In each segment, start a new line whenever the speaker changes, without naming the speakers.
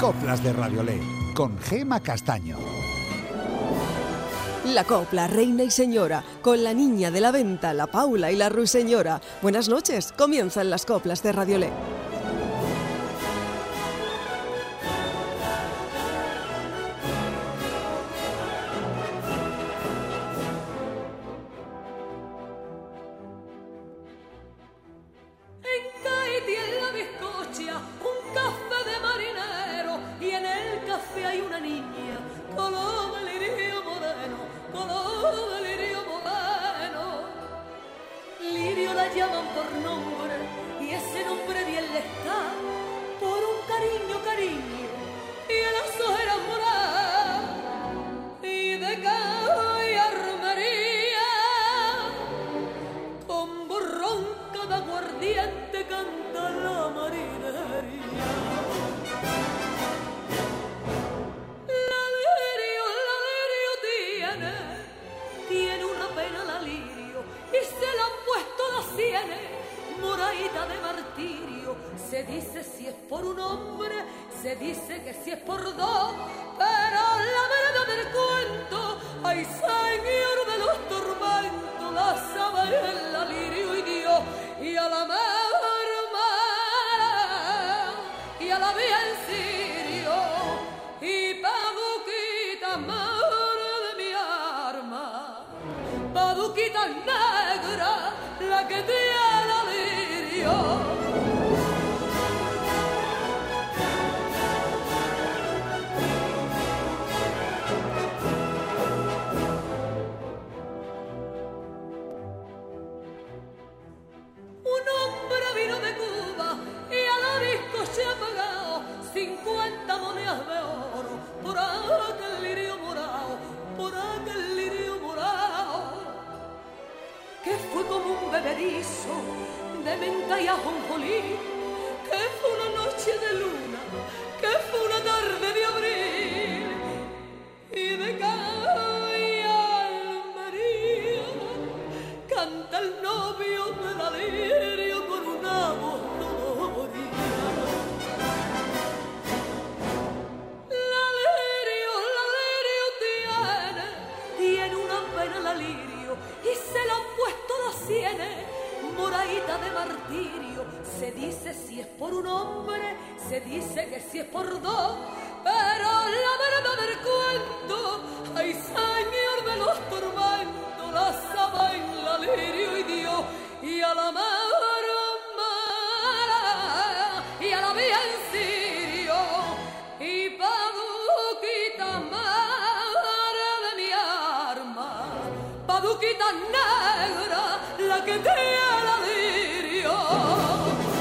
Coplas de Radiolé, con Gema Castaño.
La copla reina y señora, con la niña de la venta, la Paula y la ruiseñora. Buenas noches, comienzan las coplas de Radiolé.
Se dice si es por un hombre, se dice que si es por dos, pero la verdad del cuento, ay señor de los tormentos, la sabe el alirio y Dios, y a la merma, y a la bien sirio, y paduquita madre de mi arma, paduquita negra, la que tiene alirio. Se ha pagado 50 monedas de oro por aquel lirio morado, por aquel lirio morado, que fue como un bebedizo de menta y ajonjolí, que fue una noche de luna, que fue una tarde de abril, y de Almería canta el novio de la lirio con una voz dolorida. Y se la han puesto las sienes, moradita de martirio. Se dice si es por un hombre, se dice que si es por dos, pero la verdad del cuento, ay señor de los tormentos, la sabe en la lirio y Dios, y a la marma, y a la bien sirio, y paduquita madre de mi arma, paduquita negra, la que tiene alirio.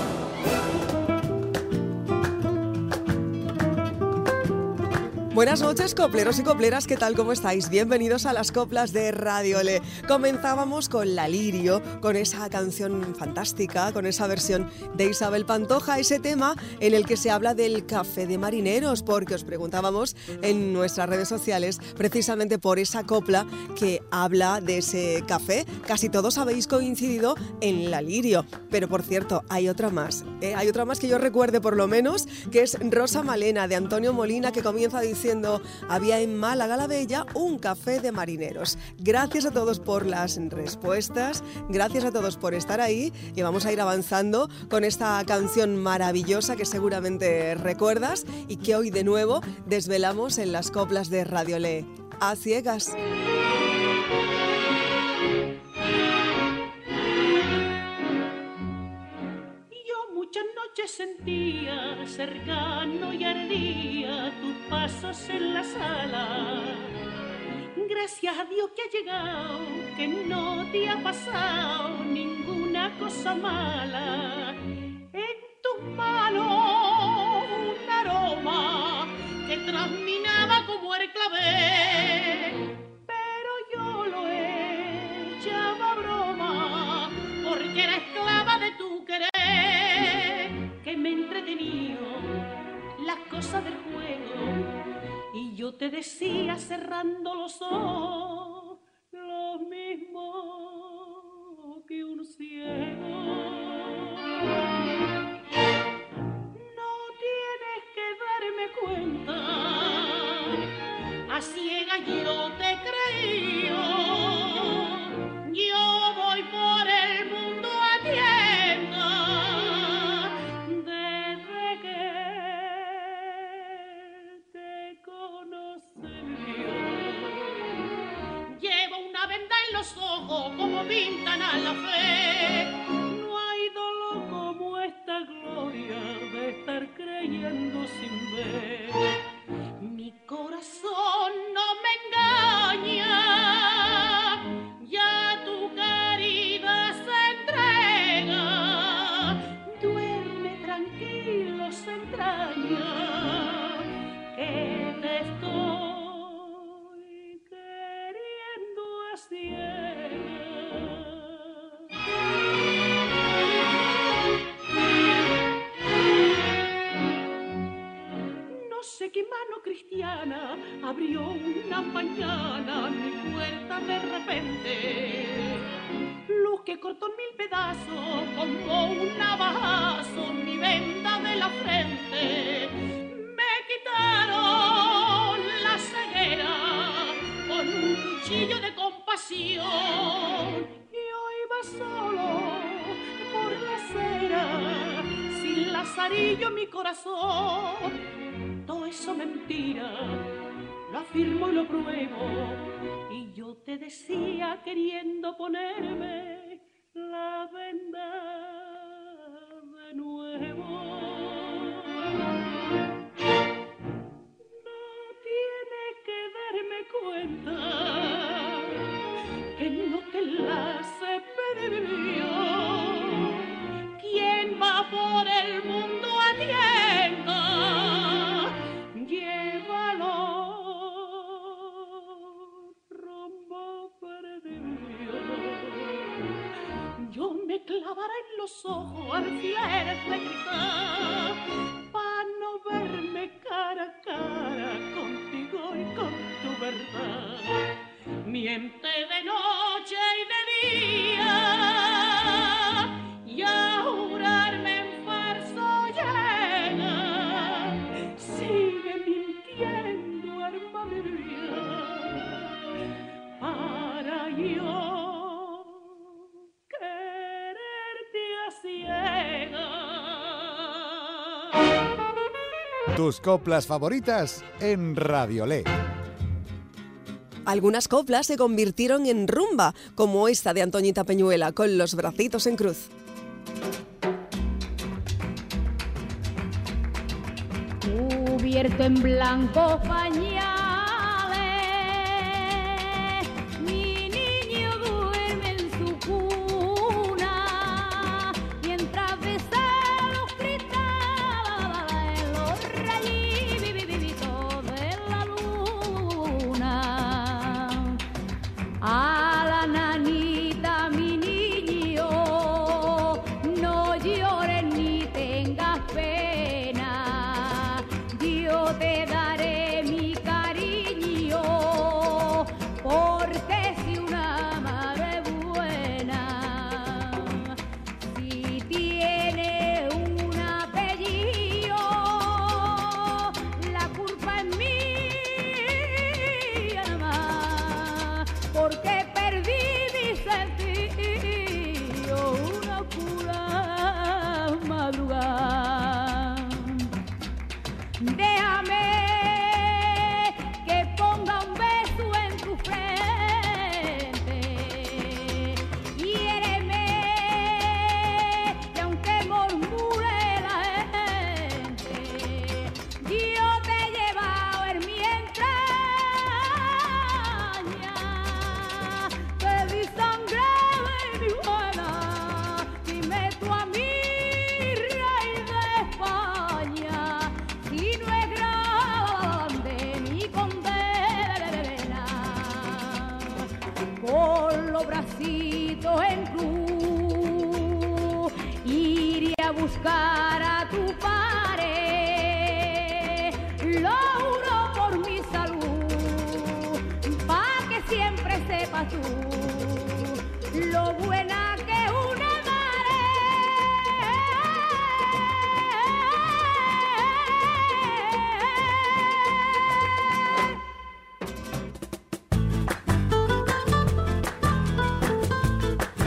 Buenas noches, copleros y copleras, ¿qué tal? ¿Cómo estáis? Bienvenidos a las coplas de Radiolé. Comenzábamos con La Lirio, con esa canción fantástica, con esa versión de Isabel Pantoja, ese tema en el que se habla del café de marineros, porque os preguntábamos en nuestras redes sociales precisamente por esa copla que habla de ese café. Casi todos habéis coincidido en La Lirio, pero por cierto, hay otra más que yo recuerde por lo menos, que es Rosa Malena, de Antonio Molina, que comienza diciendo: había en Málaga la Bella un café de marineros. Gracias a todos por las respuestas, gracias a todos por estar ahí, y vamos a ir avanzando con esta canción maravillosa que seguramente recuerdas y que hoy de nuevo desvelamos en las coplas de Radiolé. A ciegas.
Muchas noches sentía cercano y ardía tus pasos en la sala. Gracias a Dios que ha llegado, que no te ha pasado ninguna cosa mala. En tus manos un aroma que trasminaba como el clavel, pero yo lo echaba a broma porque era esclava de tu querer. Que me entretenió las cosas del juego y yo te decía cerrando los ojos lo mismo que un ciego. No tienes que darme cuenta ojos como pintan a la fe. No hay dolor como esta gloria de estar creyendo sin ver. Mi corazón no me engaña, ya tu caridad se entrega. Duerme tranquilo, se entraña, que te estoy queriendo a ciegas. No sé qué mano cristiana abrió una mañana mi puerta de repente. Luz que cortó en mil pedazos como un navajazo mi venda de la frente. Me quitaron la ceguera con un cuchillo de compasión. Y hoy va solo por la acera sin lazarillo en mi corazón. Todo eso mentira, lo afirmo y lo pruebo. Y yo te decía queriendo ponerme la venda de nuevo. No tienes que darme cuenta que no te la se perdió. ¿Quién va por el mundo a tienda? Llévalo, rombo perdido. Yo me clavaré en los ojos alfileres de cristal para no verme cara a cara contigo y con tu verdad. Miente de noche y de día y a jurarme en falso llega. Sigue mintiendo, alma mía, para yo quererte a ciegas.
Tus coplas favoritas en Radiolé.
Algunas coplas se convirtieron en rumba, como esta de Antoñita Peñuela, con Los bracitos en cruz.
Cubierto en blancos pañales, mi niño duerme en su cuna, mientras besa los cristales, los rayitos de la luna. A la nanita, mi niño, no llores ni tengas pena. Yo te daré mi cariño, porque si una madre buena, si tiene un apellido, la culpa es mía nada más, porque perdí mi sentido una pura madrugada. Déjame que ponga un beso en tu frente, hiéreme, y aunque murmure la gente, yo te he llevado en mi entraña, te di sangre de mi buena, dime tú a mí, rey de España, si no es grande mi condena. Con los bracitos en cruz iré a buscar a tu padre, lo juro por mi salud, pa' que siempre sepas tú lo buena que es una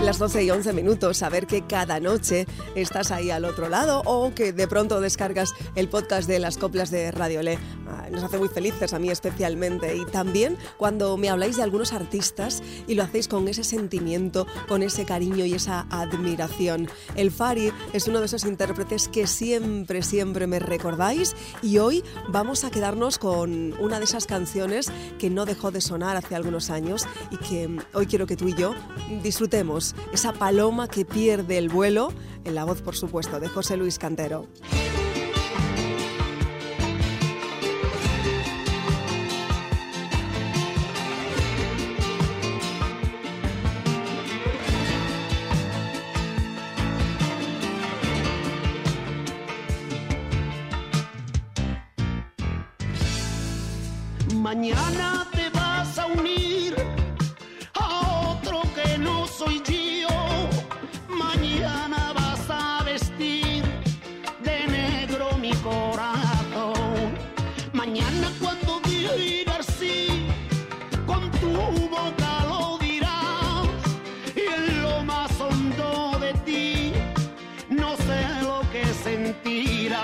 las 12:11, saber que cada noche estás ahí al otro lado o que de pronto descargas el podcast de las coplas de Radio Le. Nos hace muy felices, a mí especialmente. Y también cuando me habláis de algunos artistas y lo hacéis con ese sentimiento, con ese cariño y esa admiración. El Fari es uno de esos intérpretes que siempre, siempre me recordáis, y hoy vamos a quedarnos con una de esas canciones que no dejó de sonar hace algunos años y que hoy quiero que tú y yo disfrutemos. Esa paloma que pierde el vuelo, en la voz, por supuesto, de José Luis Cantero.
Mañana te vas a unir a otro que no soy yo. Mañana vas a vestir de negro mi corazón. Mañana cuando digas sí, con tu boca lo dirás. Y en lo más hondo de ti, no sé lo que sentirás.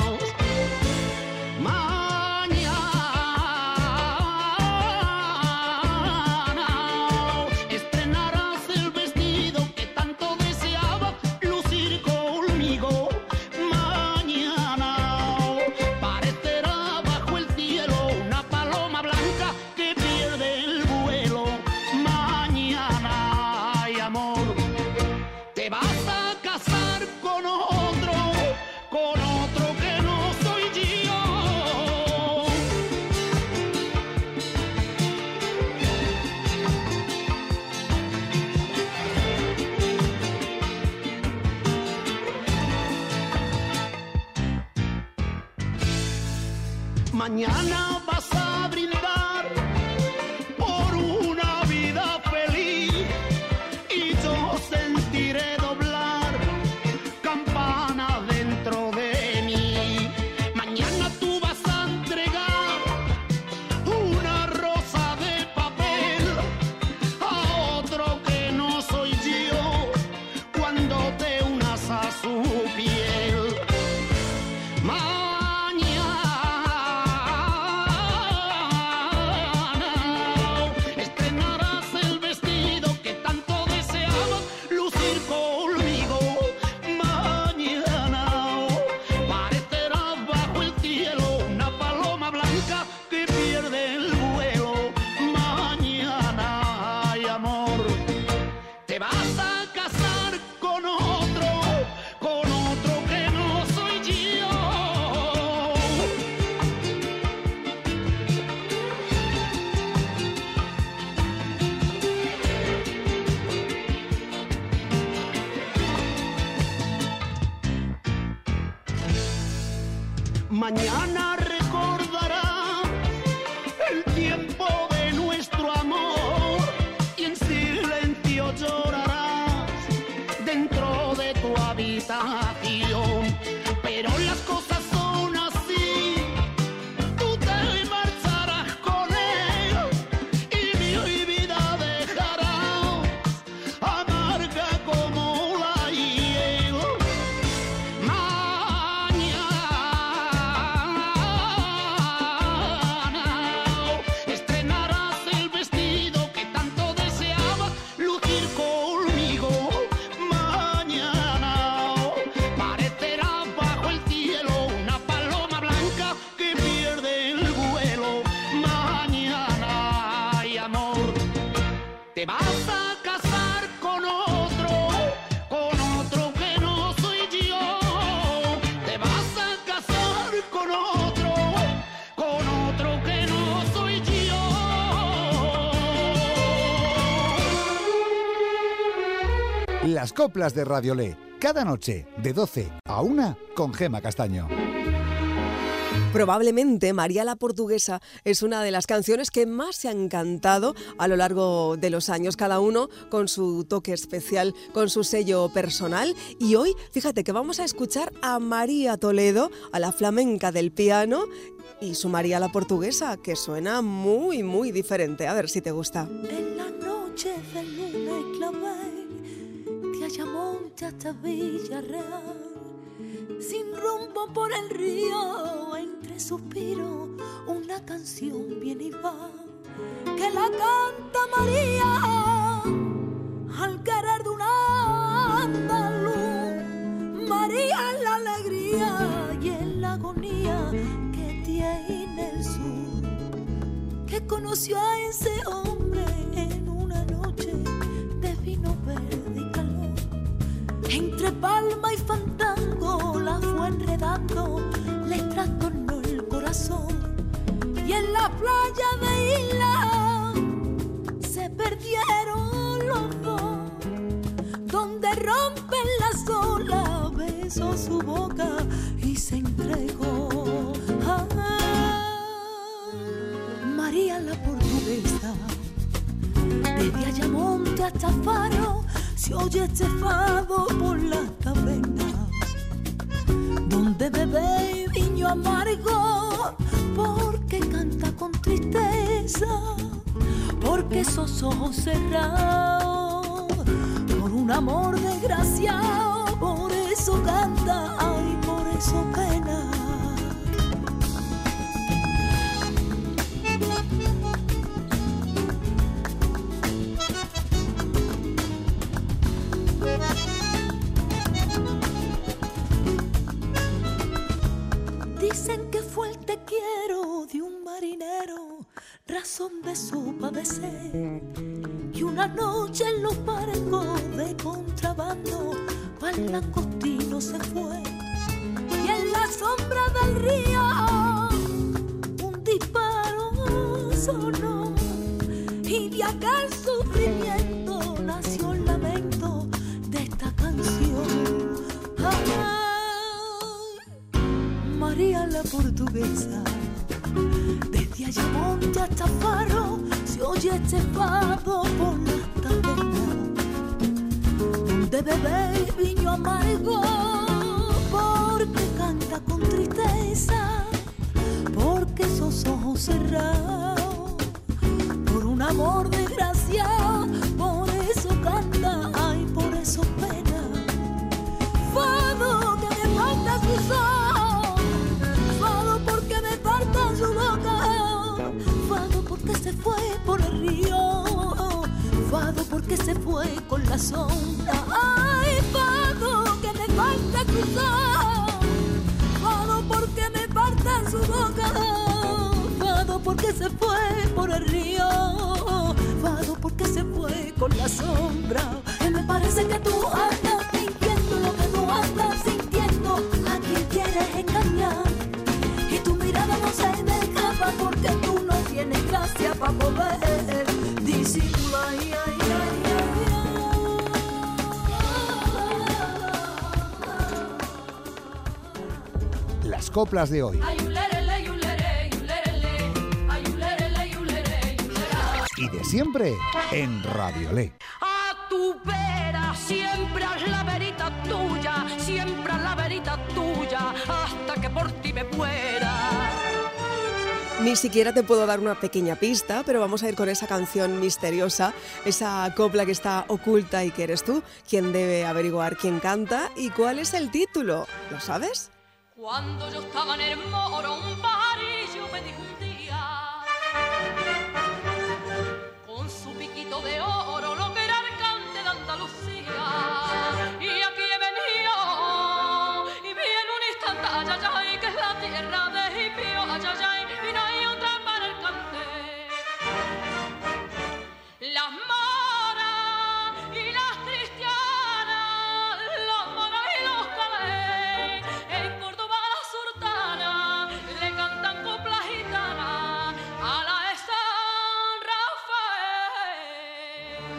Mañana vas a brindar por una vida feliz y yo sentiré doblar campana dentro de mí. Mañana tú vas a entregar una rosa de papel a otro que no soy yo cuando te unas a su piel. Mañana recordarás el tiempo de nuestro amor y en silencio llorarás dentro de tu habitación. Pero las cosas son así, tú te marcharás con él y mi vida dejarás amarga como la hiel. Te vas a casar con otro que no soy yo. Te vas a casar con otro que no soy yo.
Las coplas de Radio Le, cada noche de 12 a 1 con Gema Castaño.
Probablemente María la Portuguesa es una de las canciones que más se han cantado a lo largo de los años, cada uno con su toque especial, con su sello personal. Y hoy, fíjate que vamos a escuchar a María Toledo, a la flamenca del piano, y su María la Portuguesa, que suena muy, muy diferente. A ver si te gusta.
En la noche de luna y clavel monte hasta Villarreal, sin rumbo por el río, entre suspiros, una canción viene y va, que la canta María, al querer de una andaluz. María en la alegría y en la agonía que tiene el sur, que conoció a ese hombre en una noche de vino verde y calor. Entre palma y fandango la fue enredando, le trastornó el corazón. Y en la playa de Isla se perdieron los dos, donde rompen las olas, besó su boca y se entregó. María la portuguesa, desde Ayamonte hasta Faro, se oye este fado por las tabernas, donde bebe viño amargo, porque canta con tristeza, porque esos ojos cerrados, por un amor desgraciado, por eso canta, ay, por eso pena. Dicen que fue el te quiero de un marinero, razón de su padecer, y una noche en los barcos de contrabando pa'l langostino se fue, y en la sombra del río un disparo sonó, y de aquel sufrimiento nació el lamento de esta canción. María la portuguesa, desde Ayamonte hasta Faro, se oye este fado por las tabernas, donde bebe viño amargo, porque canta con tristeza, porque esos ojos cerrados, por un amor desgraciado, por eso canta, ay, por eso pena. Fado que me falta su sol, fado porque me falta su boca, fado porque se fue por el río, fado porque se fue con la sombra, ay, fado que me falta cruzar, fado porque me falta su boca, fado porque se fue por el río, fado porque se fue con la sombra. Y me parece que tú andas fingiendo lo que tú andas sintiendo, a quien quieres engañar, y tu mirada no se me escapa porque tú no tienes gracia para poder disimular. Ay, ay, ay,
ay. Las coplas de hoy. Y de siempre en Radiolé.
A tu vera siempre haz la verita tuya, siempre haz la verita tuya, hasta que por ti me muera.
Ni siquiera te puedo dar una pequeña pista, pero vamos a ir con esa canción misteriosa, esa copla que está oculta y que eres tú quien debe averiguar quién canta y cuál es el título. ¿Lo sabes?
Cuando yo estaba en el Moro, un pajarillo me dijo un día, con su piquito de oro, lo que era arcante de Andalucía. Y aquí he venido, y vi en un instante, ayayay, que es la tierra de Hipio, ayayay, y no hay otra para el cante. Las moras y las cristianas, los moros y los calés, en Córdoba la sultana le cantan coplas gitanas a la de San Rafael.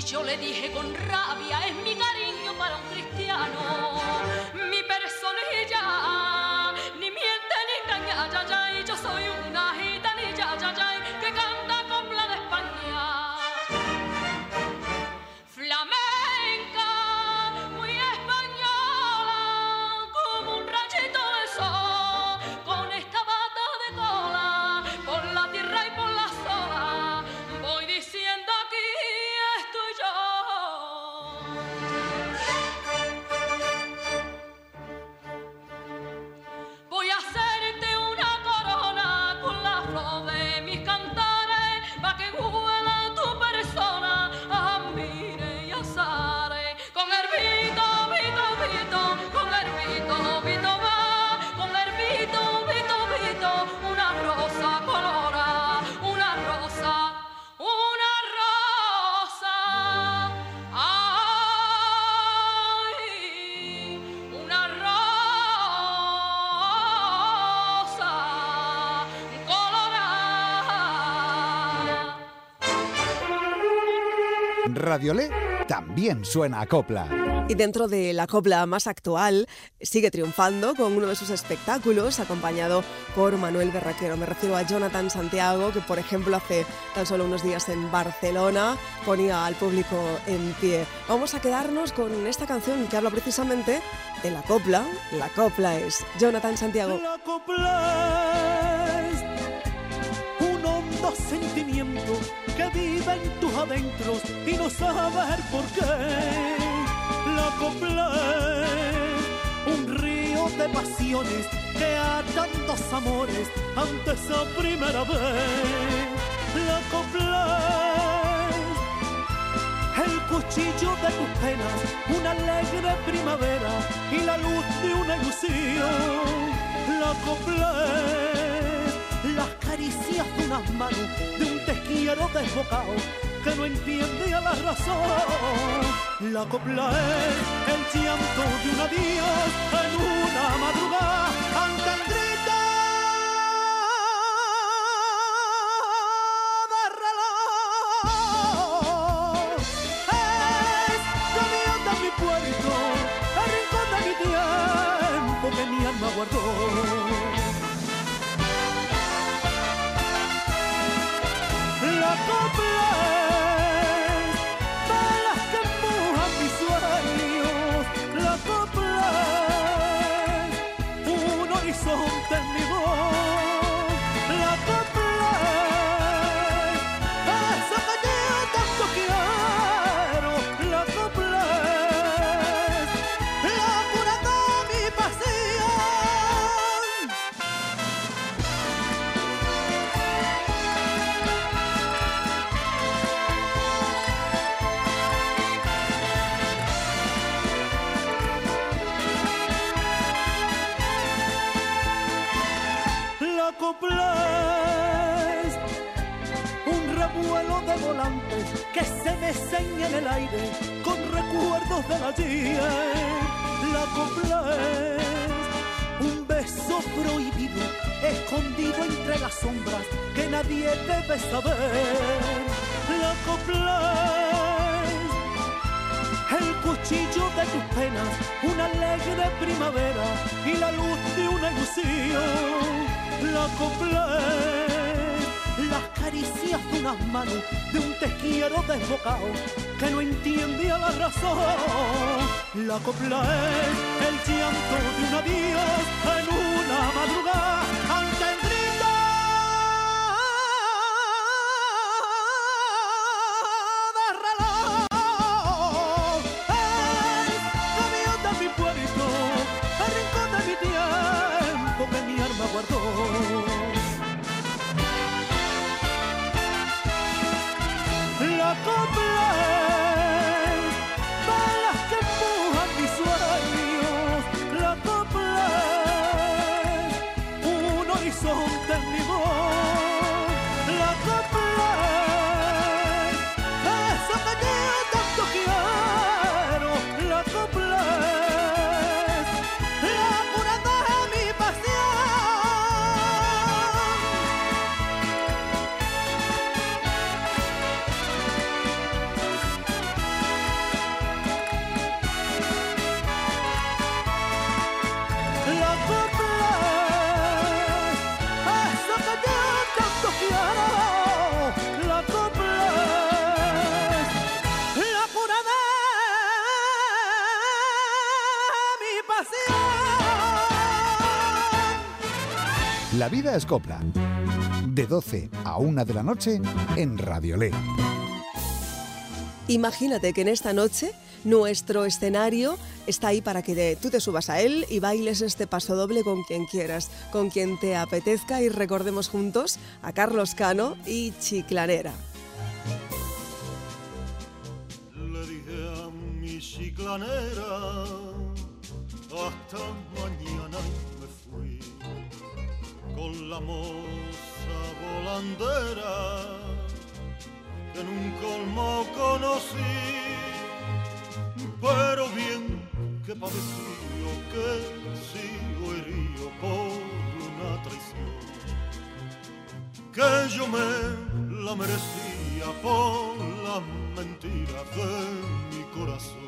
yo le dije con rabia, es mi cariño para un cristiano, mi personilla, ni miente ni engaña, ya, ya, y yo soy una gitanilla, ya, ya, que canta copla de España. Flamenca, muy española, como un rayito de sol, con esta bata de cola, por la tierra y por la sola, voy diciendo aquí estoy yo. Voy a hacerte una corona con la flor de mis cantares, pa' que huela tu persona a mire y a sare. Con el vito, vito, vito, con el vito, vito va, con el vito, vito, vito, una rosa colora, una rosa, una rosa, ay, una rosa colorada.
Radiolé también suena a copla.
Y dentro de la copla más actual, sigue triunfando con uno de sus espectáculos, acompañado por Manuel Berraquero. Me refiero a Jonathan Santiago, que por ejemplo hace tan solo unos días en Barcelona ponía al público en pie. Vamos a quedarnos con esta canción que habla precisamente de la copla. La copla es Jonathan Santiago.
La copla es un hondo sentimiento que vive en tus adentros y no saber por qué. La copla es un río de pasiones que atan dos amores ante esa primera vez. La copla es el cuchillo de tus penas, una alegre primavera y la luz de una ilusión. La copla es las caricias de unas manos, de un te quiero desbocado que no entiende a la razón. La copla es el llanto de un adiós en una madrugada ante el grito de reloj. Es camión de mi puerto, el rincón de mi tiempo que mi alma guardó. La copla es balas que empujan mis sueños. La copla es un horizonte en mi voz. La copla es eso que yo tanto quiero. La copla es la cura de mi pasión. La copla es un revuelo de volantes que se mecen en el aire con recuerdos del ayer. La copla es un beso prohibido escondido entre las sombras que nadie debe saber. La copla es el cuchillo de tus penas, una alegre primavera y la luz de una ilusión. La copla es las caricias de unas manos, de un te quiero desbocado que no entiende a la razón. La copla es el llanto de un adiós en una madrugada ante el grito de reloj. Es camión de mi puerto, el rincón de mi tiempo que mi alma guardó. La copla es balas que empujan mis sueños. La copla es un horizonte en mi voz. La copla es eso que yo tanto quiero. La copla es la cura de mi pasión.
La vida es copla. De 12 a 1 de la noche en Radiolé.
Imagínate que en esta noche nuestro escenario está ahí para que tú te subas a él y bailes este paso doble con quien quieras, con quien te apetezca, y recordemos juntos a Carlos Cano y Chiclanera.
Le dije a mi chiclanera, hasta mañana me fui, con la moza volandera que en un colmo conocí, pero bien que padeció, que sigo herido por una traición, que yo me la merecía por las mentiras de mi corazón.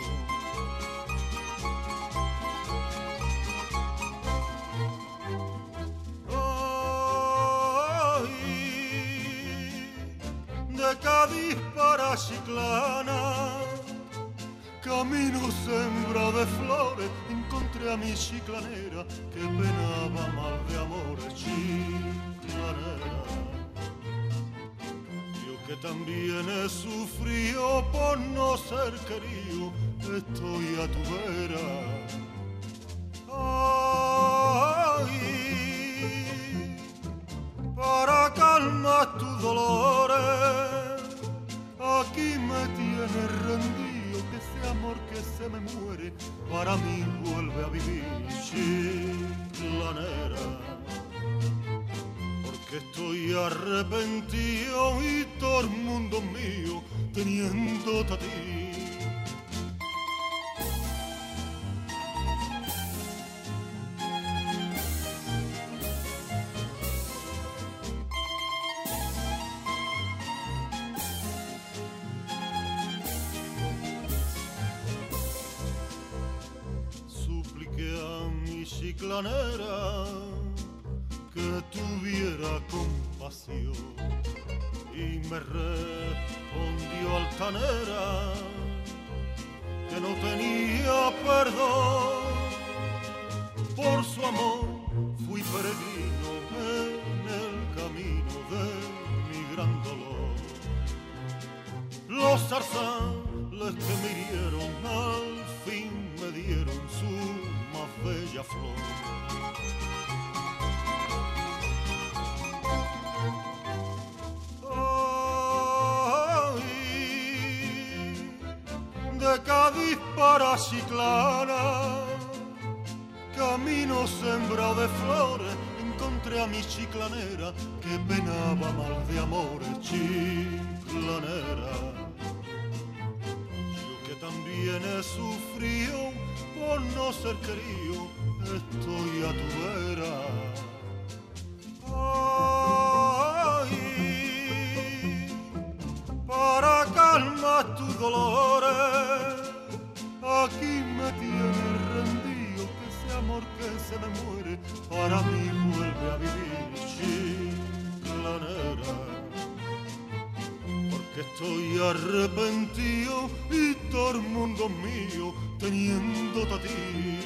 De Cádiz para Chiclana, camino sembrado de flores, encontré a mi chiclanera que penaba mal de amores. Chiclanera, yo que también he sufrido por no ser querido, estoy a tu vera. Ay, para calmar tus dolores, aquí me tienes rendido, que ese amor que se me muere, para mí vuelve a vivir. Chiclanera, porque estoy arrepentido y todo el mundo mío teniéndote a ti. Chiclanera que tuviera compasión y me respondió altanera que no tenía perdón. Por su amor fui peregrino en el camino de mi gran dolor. Los zarzales que me hirieron al fin me dieron su más bella flor. Ay, de Cádiz para Chiclana, camino sembrado de flores, encontré a mi chiclanera que penaba mal de amores. Chiclanera, yo que también he sufrido por no ser querido, estoy a tu vera. Ay, para calmar tus dolores, aquí me tienes rendido, que ese amor que se me muere, para mí vuelve a vivir. Chiclanera, porque estoy arrepentido y todo el mundo mío teniéndote a ti.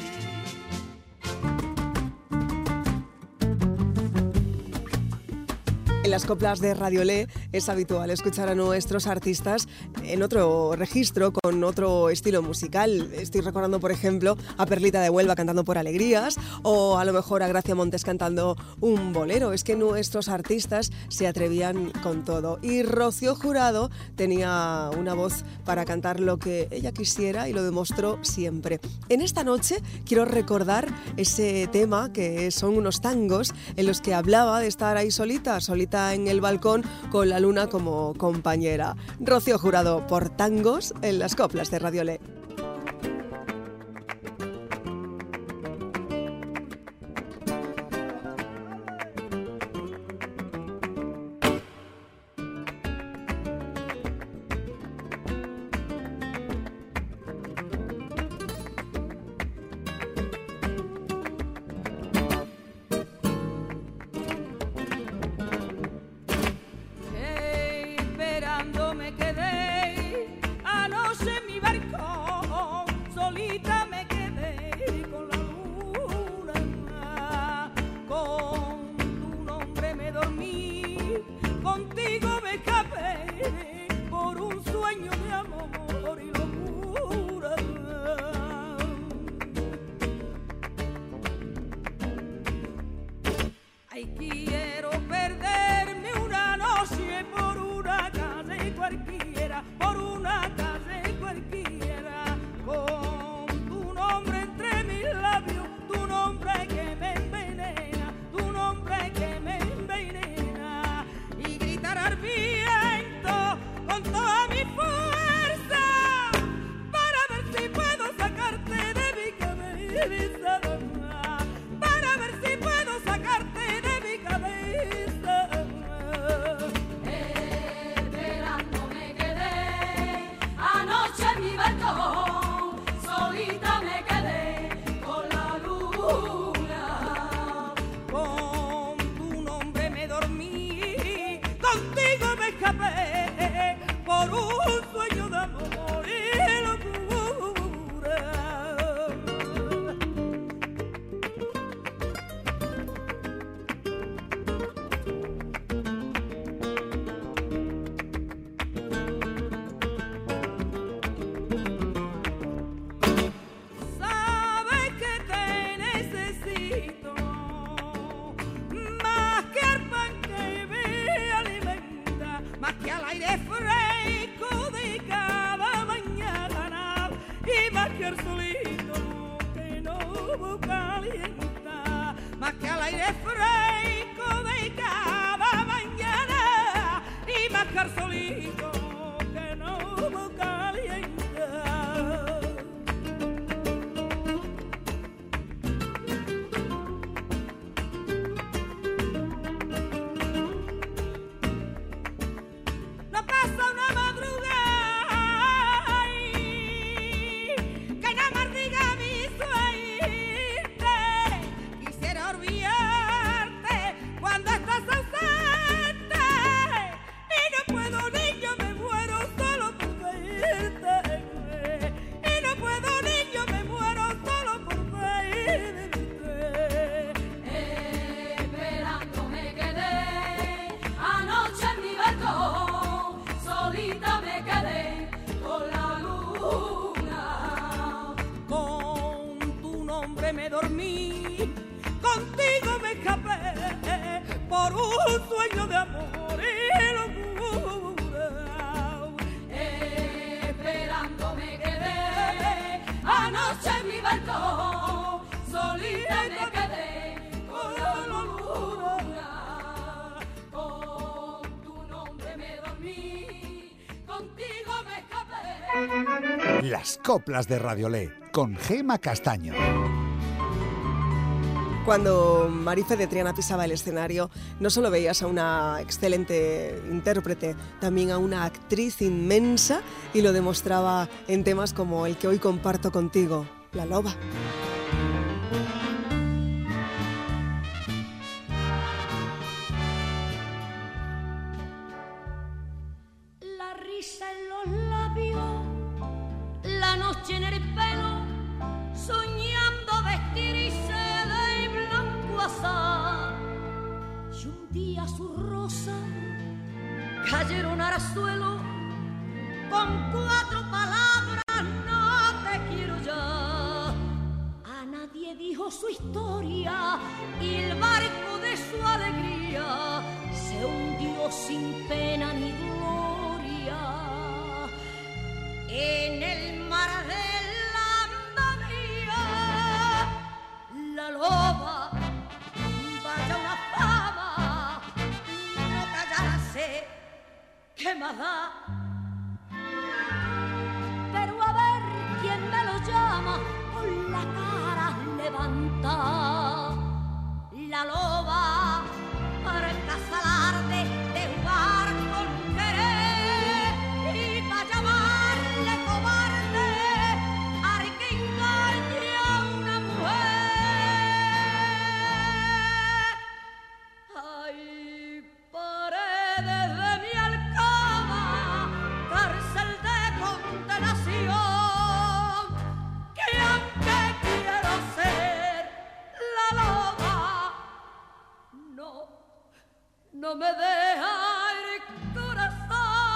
En las coplas de Radiolé es habitual escuchar a nuestros artistas en otro registro, con otro estilo musical. Estoy recordando, por ejemplo, a Perlita de Huelva cantando Por Alegrías, o a lo mejor a Gracia Montes cantando un bolero. Es que nuestros artistas se atrevían con todo. Y Rocío Jurado tenía una voz para cantar lo que ella quisiera y lo demostró siempre. En esta noche quiero recordar ese tema que son unos tangos en los que hablaba de estar ahí solita en el balcón con la luna como compañera. Rocío Jurado por Tangos en las coplas de Radiolé.
Solita me quedé con la luna, con divisa, para ver si puedo sacarte de mi cabeza.
Esperando me quedé anoche en mi balcón, solita me quedé con la luna.
Con tu nombre me dormí, contigo me escapé por un sueño de amor y locura. Sabes que te necesito más que al pan que me alimenta, más que al aire fresco de cada mañana y más que al solito que no calienta, más que al aire fresco de cada mañana y más que al solito que no calienta. No pasa una madrugada ay, que no me diga mi suerte. Quisiera olvidarte cuando estás ausente y no puedo, niño, me muero solo por verte. Y no puedo, niño, me muero solo por verte.
Esperando me quedé anoche en mi balcón, solita me quedé con la luna.
Con tu nombre me dormí, contigo me escapé por un sueño de amor y locura.
Esperando me quedé anoche en mi balcón, solita me quedé con la luna. Con tu nombre me dormí, contigo me escapé.
Las coplas de Radiolé con Gema Castaño.
Cuando Marife de Triana pisaba el escenario, no solo veías a una excelente intérprete, también a una actriz inmensa, y lo demostraba en temas como el que hoy comparto contigo, La Loba.
La risa en los labios, la noche en el pelo, soñando vestirse de blanco azar. Y un día su rosa cayeron al suelo con 4 palabras: no te quiero ya. A nadie dijo su historia y el barco de su alegría se hundió sin pena ni gloria en el mar de la María. La loba, vaya una fama, no callarse, ¿qué más da? Pero a ver quién me lo llama con la cara levanta. La loba, para alarde de jugar con querer y para llamarle cobarde al que engañe a una mujer. Ay, paredes de mi alcoba, cárcel de condenación, que aunque quiero ser la loba, no me deja el corazón,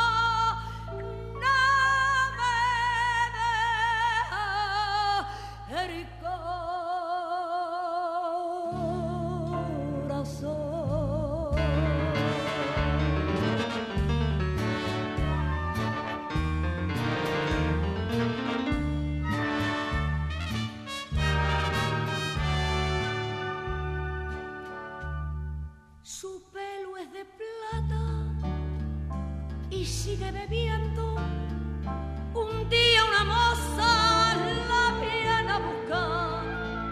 no me deja el corazón. Su pelo es de plata y sigue bebiendo. Un día una moza la viene a buscar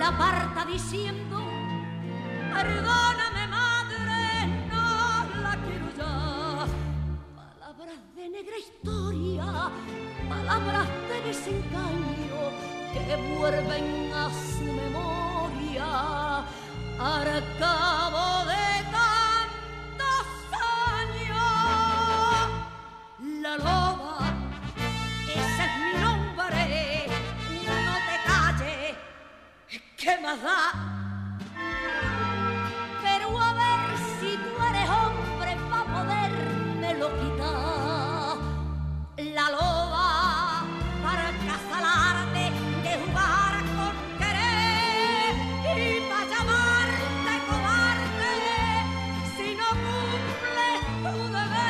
aparta diciendo: perdóname, madre, no la quiero ya. Palabras de negra historia, palabras de desengaño que vuelven a su memoria al cabo de tantos años. La loba, ese es mi nombre, no te calles, ¿qué más da? Pero a ver si tú eres hombre pa' podérmelo quitar. La loba, para casalarte, de jugar con querer y pa' llamarte cobarde si no cumples tu deber.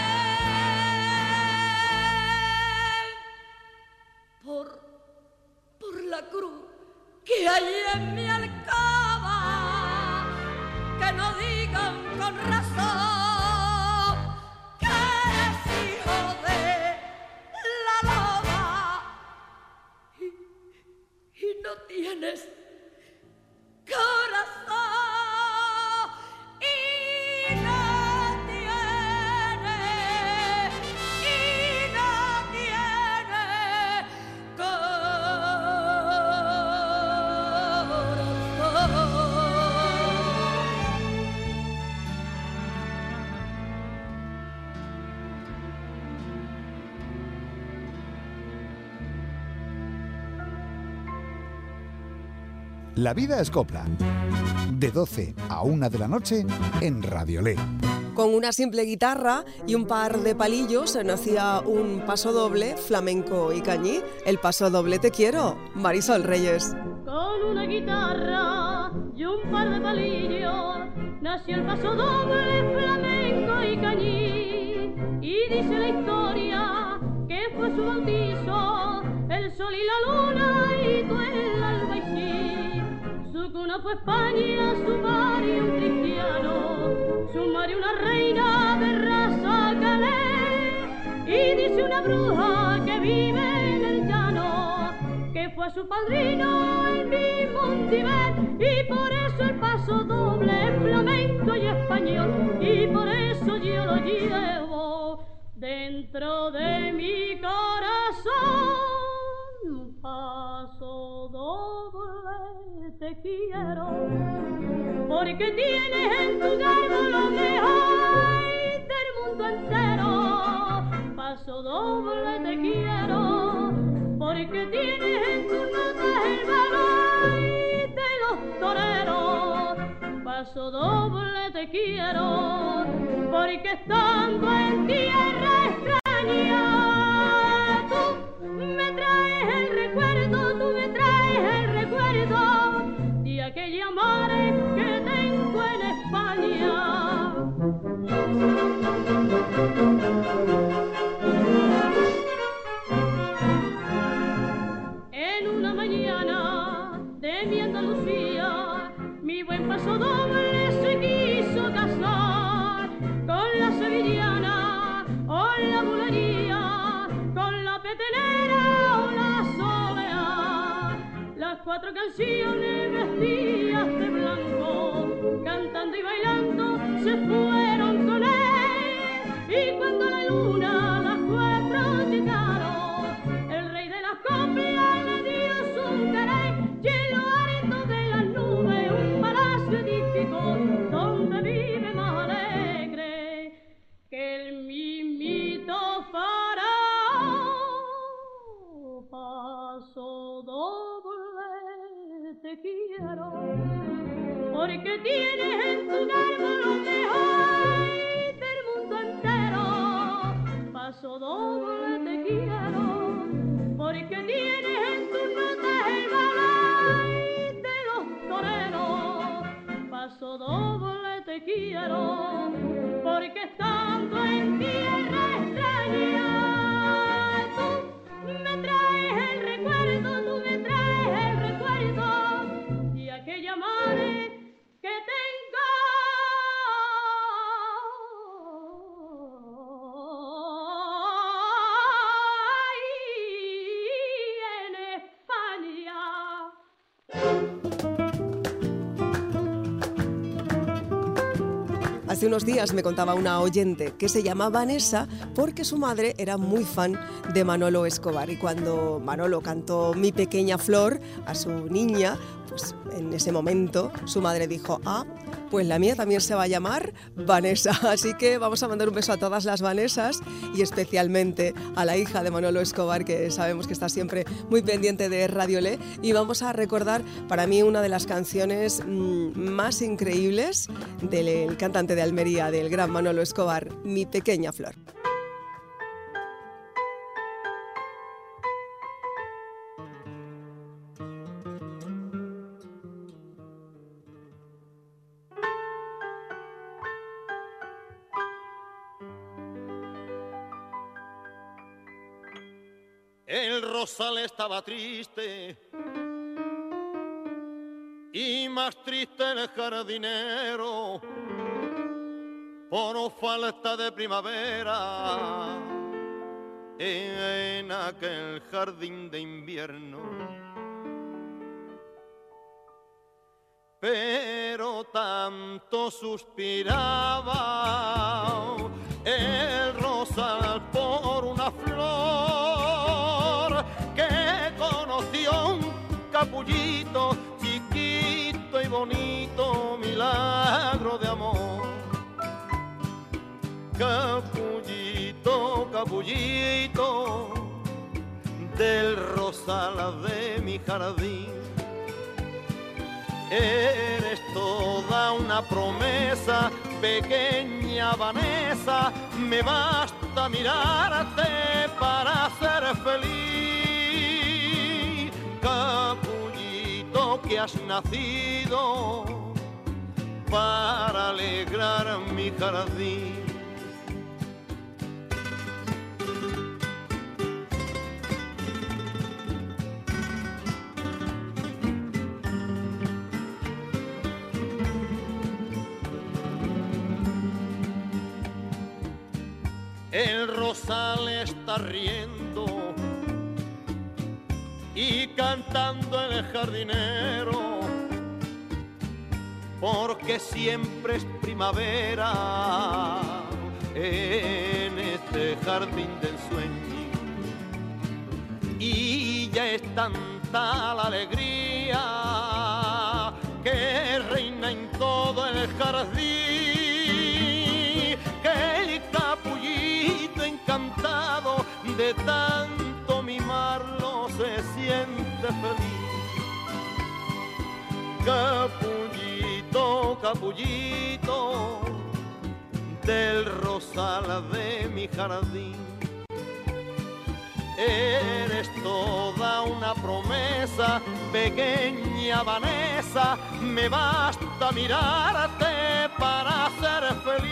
Por la cruz que hay en mi alcaba, que no digan con razón que eres hijo de la loba y no tienes corazón y no tienes
La vida es copla. De 12 a 1 de la noche en Radiolé.
Con una simple guitarra y un par de palillos se nacía un paso doble flamenco y cañí. El paso doble Te quiero, Marisol Reyes.
Con una guitarra y un par de palillos nació el paso doble flamenco y cañí. Y dice la historia que fue su bautizo el sol y la luna y tú el albaicín. Su cuna fue España, su Mario un cristiano, su Mario una reina de raza calé. Y dice una bruja que vive en el llano que fue su padrino el mismo Tibet. Y por eso el paso doble es flamenco y español, y por eso yo lo llevo dentro de mi corazón. Paso doble te quiero, porque tienes en tu garbo lo mejor del mundo entero. Paso doble te quiero, porque tienes en tus notas el valor de los toreros. Paso doble te quiero, porque estando en tierra extraña tú me traes el recuerdo, tú me traes el recuerdo de aquella madre que tengo en España. En una mañana de mi Andalucía, mi buen paso doble se quiso casar con la sevillana o la bulería, con la petenera o la soleá. Las cuatro canciones vestidas de blanco, cantando y bailando se fueron con él. Y cuando la luna las cuatro llegaron, el rey de las coplas le dio su querer. Y en lo alto de las nubes un palacio edificó, donde vive más alegre que el mismito faraón. Paso doble te quiero, porque tienes en tu garbo lo mejor del mundo entero. Paso doble te quiero, porque tienes en tus notas el valor de los toreros. Paso doble te quiero, porque estando en tierra extraña tú me traes el recuerdo, tú me traes el recuerdo de aquella madre que tengo en España.
Hace unos días me contaba una oyente que se llama Vanessa porque su madre era muy fan de Manolo Escobar, y cuando Manolo cantó Mi pequeña flor a su niña, pues en ese momento su madre dijo: pues la mía también se va a llamar Vanessa. Así que vamos a mandar un beso a todas las Vanessas y especialmente a la hija de Manolo Escobar, que sabemos que está siempre muy pendiente de Radio Le, y vamos a recordar para mí una de las canciones más increíbles del cantante de Almería, del gran Manolo Escobar, Mi pequeña flor.
El rosal estaba triste y más triste el jardinero por falta de primavera en aquel jardín de invierno. Pero tanto suspiraba el rosal por una flor que conoció un capullito chiquito y bonito, milagro de amor. Capullito, capullito del rosal de mi jardín, eres toda una promesa, pequeña Vanessa, me basta mirarte para ser feliz. Capullito que has nacido para alegrar mi jardín. El rosal está riendo y cantando el jardinero, porque siempre es primavera en este jardín de ensueño, y ya es tanta la alegría que reina en todo el jardín, que el capullito encantado de tanto mimarlo se siente feliz. Capullito, capullito del rosal de mi jardín, eres toda una promesa, pequeña Vanessa, me basta mirarte para ser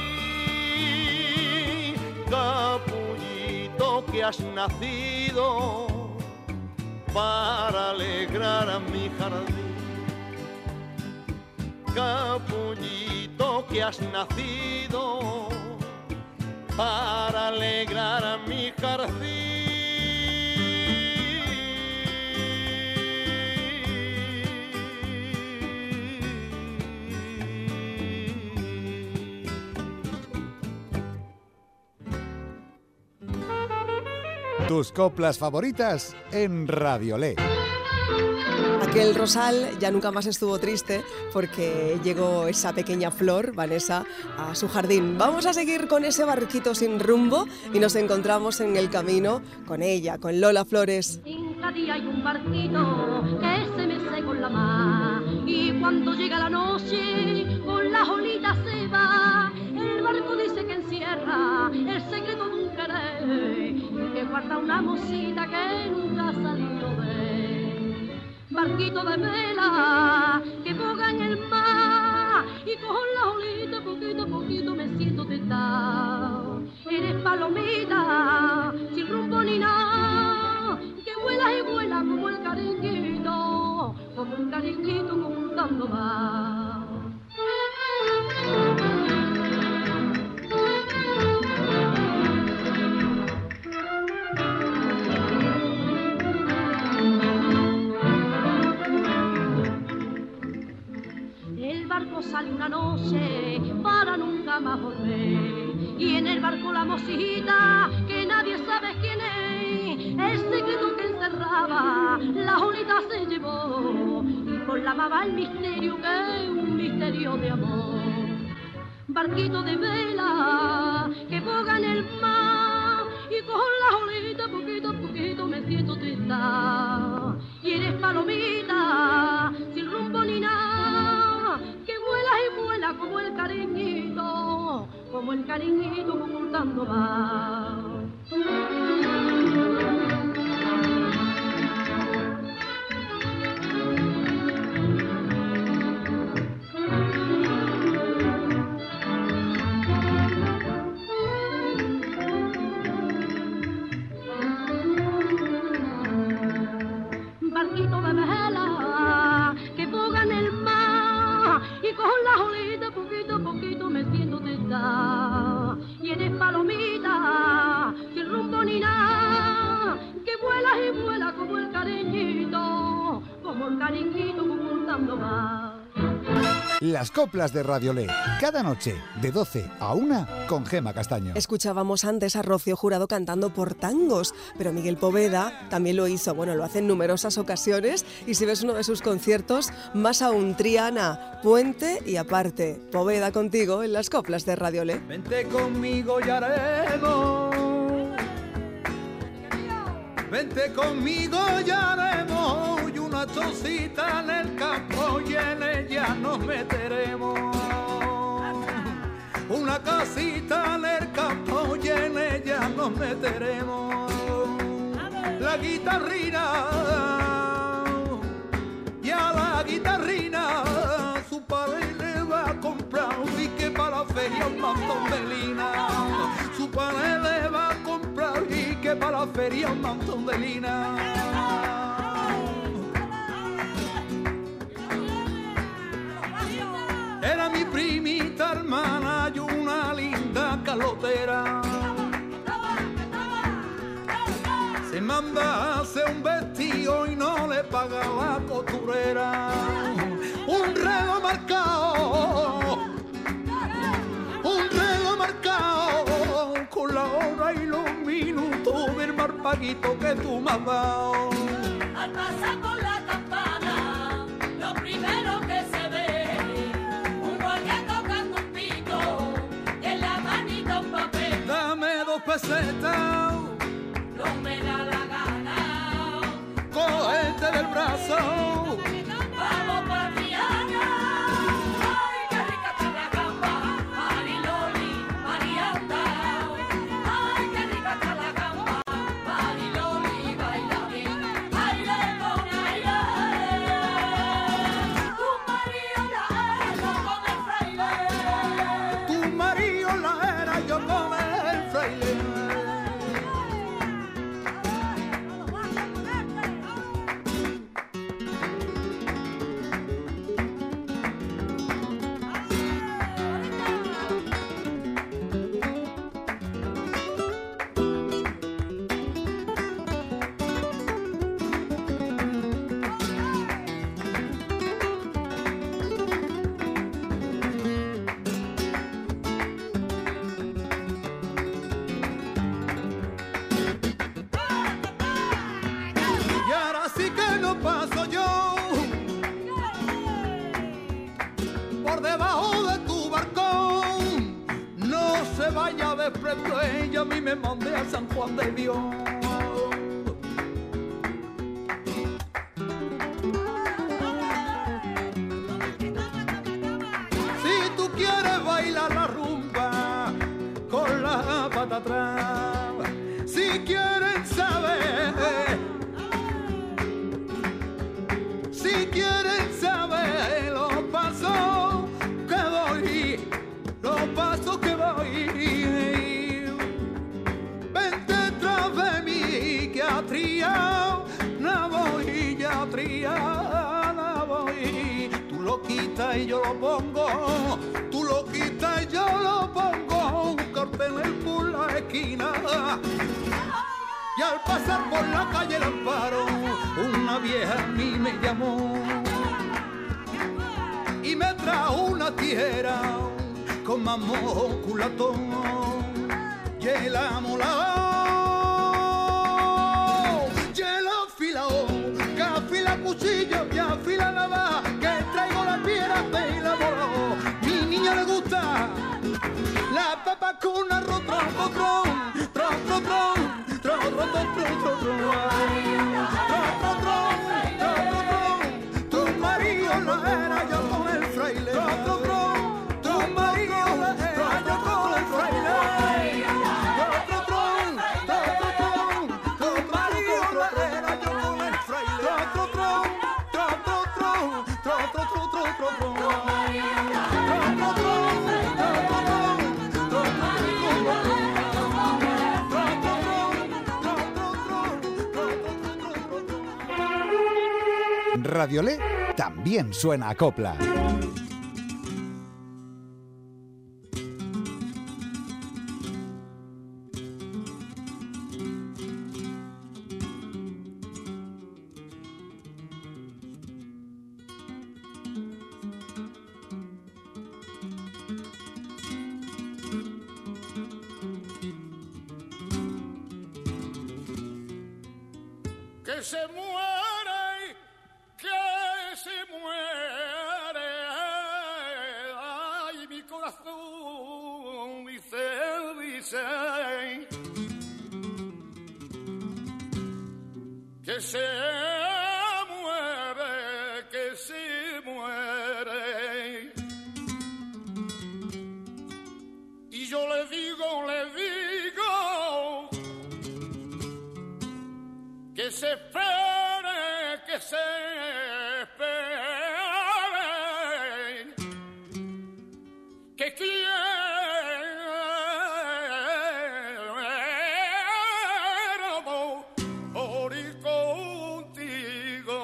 feliz. Capullito que has nacido para alegrar mi jardín. Capullito que has nacido para alegrar mi jardín.
Tus coplas favoritas en Radio Le.
Aquel rosal ya nunca más estuvo triste porque llegó esa pequeña flor, Vanessa, a su jardín. Vamos a seguir con ese barquito sin rumbo y nos encontramos en el camino con ella, con Lola Flores.
En cada día hay un barquito que se mece con la mar, y cuando llega la noche con las olitas se va. El barco dice que encierra el secreto de un querer y que guarda una mosita que nunca salió de. Barquito de vela que boga en el mar, y con la olita poquito a poquito me siento tentado. Eres palomita sin rumbo ni nada, que vuela y vuela como el cariñito, como un cariñito con un tanto más. El barco sale una noche para nunca más cosita que nadie sabe quién es. El secreto que encerraba la Julita se llevó y proclamaba el misterio que es un misterio de amor. Barquito de vela que boga en el mar y con la Julita poquito a poquito me siento triste. Y eres palomita sin rumbo ni nada, que vuelas y vuela como el cariñito ocultando va. Barquito de vela que boga en el mar y con la Julita poquito a poquito me siento tentar. Y eres palomita sin rumbo ni nada, que vuelas y vuela como el cariñito ocultando va.
Las coplas de Radiolé, cada noche de 12 a 1 con Gema Castaño.
Escuchábamos antes a Rocío Jurado cantando por tangos, pero Miguel Poveda también lo hizo, bueno, lo hace en numerosas ocasiones, y si ves uno de sus conciertos, más aún, Triana, Puente y aparte, Poveda contigo en las coplas de Radiolé.
Vente conmigo y haremos, vente conmigo y haremos una chocita en el campo y en ella nos meteremos. Una casita en el campo y en ella nos meteremos. La guitarrina, y a la guitarrina su padre le va a comprar un pique para la feria, un montón de lina. Su padre le va a comprar un pique para la feria, un montón de lina. Era mi primita hermana y una linda calotera. Se manda a hacer un vestido y no le paga la costurera. Un reloj marcado con la hora y los minutos del marpaguito que tú me has dado.
Al pasar por la campana, lo primero que se ve, un guardia tocando un pito y en la manita un papel.
Dame 2 pesetas,
no me da la gana,
cógete del brazo.
vamos pa' Triana. Ay, qué rica está la gamba, Mariloli, Marianta. Ay, qué rica está la gamba, Mariloli, baila bien, baile con aire. Tu marido la era, yo con el fraile.
Tu marido la era, yo con el fraile. Y ahora sí que no paso yo por debajo de tu barcón. No se vaya de frente, ella a mí me mandé a San Juan de Dios. Si tú quieres bailar la rumba con la pata atrás, si quieren saber, si quieren saber los pasos que doy, los pasos que doy, vente tras de mí que a Triana voy, ya a Triana voy. Tú lo quitas y yo lo pongo, tú lo quitas y yo lo pongo, un cartel por la esquina. Y al pasar por la calle El Amparo, una vieja a mí me llamó y me trajo una tijera con mamón culatón. y el amolao, y el afilao, que afila cuchillo, que afila navaja, que traigo la piedra de la bola. Mi niña le gusta la papa con arroz, tron, tron, tron, tron, tron, tron, tron, tron, tron, tron, tron. Tu marido no era yo con el fraile. Tu marido no era yo con el fraile. Tu marido no era yo con el fraile.
Radiolé también suena a copla.
Que se muere, que se muere, ay, mi corazón dice, dice, que se muere, que se muere, y yo le digo, que se espere, que se espere, que quiero morir contigo.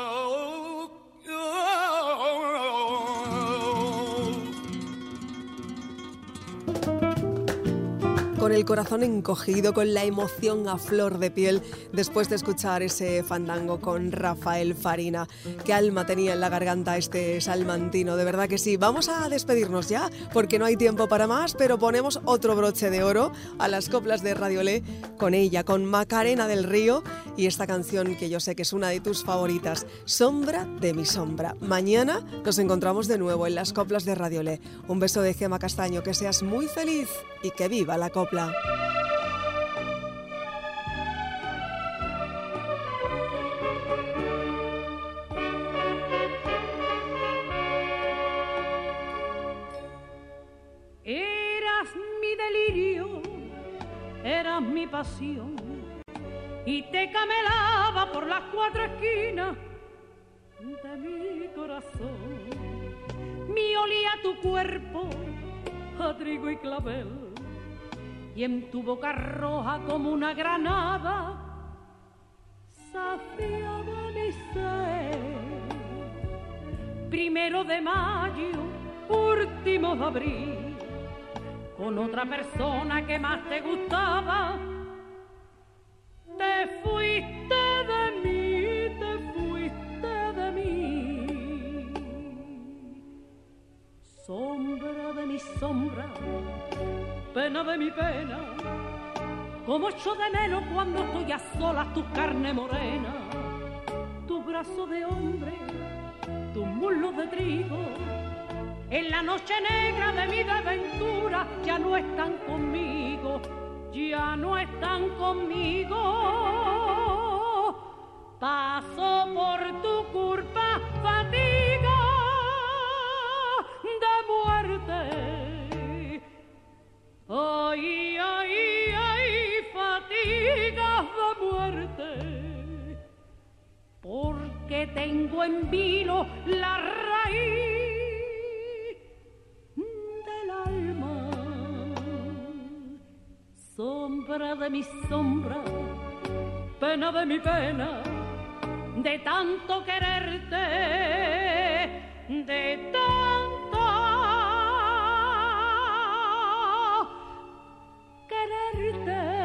Con el corazón encogido, con la emoción a flor de piel, después de escuchar ese fandango con Rafael Farina. Qué alma tenía en la garganta este salmantino, de verdad que sí. Vamos a despedirnos ya, porque no hay tiempo para más, pero ponemos otro broche de oro a las coplas de Radiolé con ella, con Macarena del Río, y esta canción que yo sé que es una de tus favoritas, Sombra de mi sombra. Mañana nos encontramos de nuevo en las coplas de Radiolé. Un beso de Gema Castaño, que seas muy feliz y que viva la copla.
Eras mi delirio, eras mi pasión, y te camelaba por las cuatro esquinas de mi corazón. Me olía tu cuerpo a trigo y clavel, y en tu boca roja como una granada saciaba mi sed. 1 de mayo, último de abril, con otra persona que más te gustaba, te fuiste de mí, te fuiste de mí. Sombra de mi sombra, pena de mi pena, como echo de menos cuando estoy a solas tu carne morena, tu brazo de hombre, tus muslos de trigo, en la noche negra de mi desventura ya no están conmigo, ya no están conmigo. Paso por tu culpa, fatiga de muerte. Ay, ay, ay, fatigas de muerte, porque tengo en vilo la raíz del alma. Sombra de mi sombra, pena de mi pena, de tanto quererte, de tanto quererte.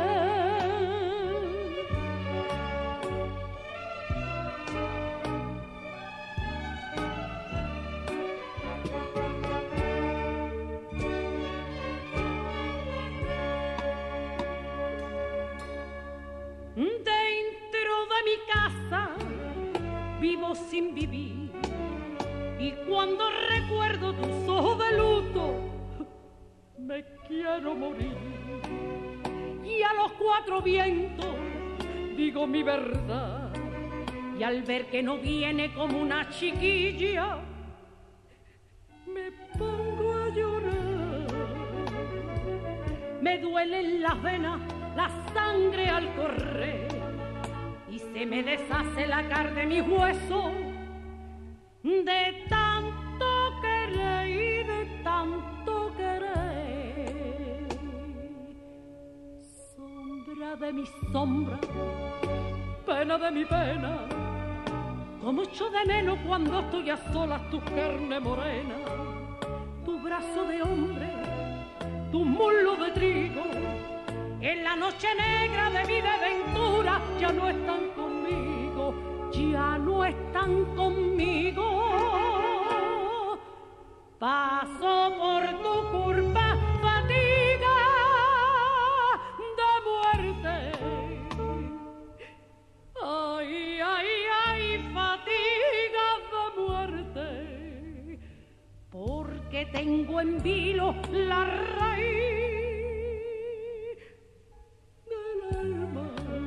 Dentro de mi casa vivo sin vivir, y cuando recuerdo tus ojos de luto me quiero morir. Y a los cuatro vientos digo mi verdad, y al ver que no viene como una chiquilla me pongo a llorar. Me duelen las venas, la sangre al correr, y se me deshace la carne de mis huesos de tanto querer y de tanto querer. Sombra de mi sombra, pena de mi pena, como echo de menos cuando estoy a solas tu carne morena, tu brazo de hombre, tu muslo de trigo. En la noche negra de mi desventura ya no están conmigo, ya no están conmigo. Paso por tu curva, fatiga de muerte. Ay, ay, ay, fatiga de muerte, porque tengo en vilo la raíz del alma.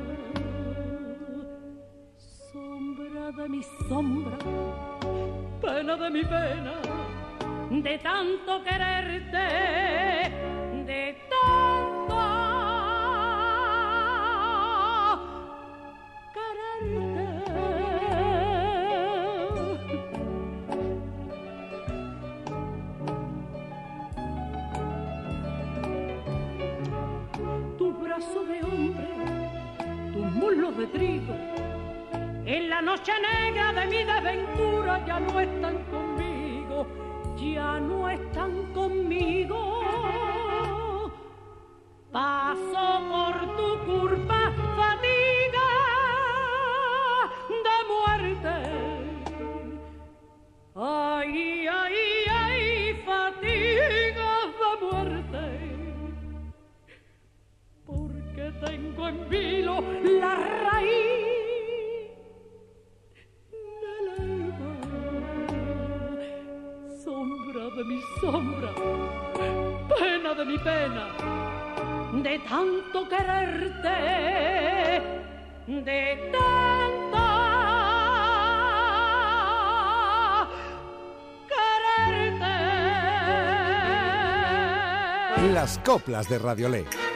Sombra de mi sombra, pena de mi pena, de tanto quererte, de tanto quererte. Tu brazo de hombre, tus muslos de trigo, en la noche negra de mi desventura ya no están conmigo, ya no están conmigo. Paso por tu curva, fatiga de muerte. Ay, ay, ay, fatiga de muerte, porque tengo en vilo la raíz del alma. Sombra de mi sombra, pena de mi pena, de tanto quererte, de tanto quererte.
Las coplas de Radio Le.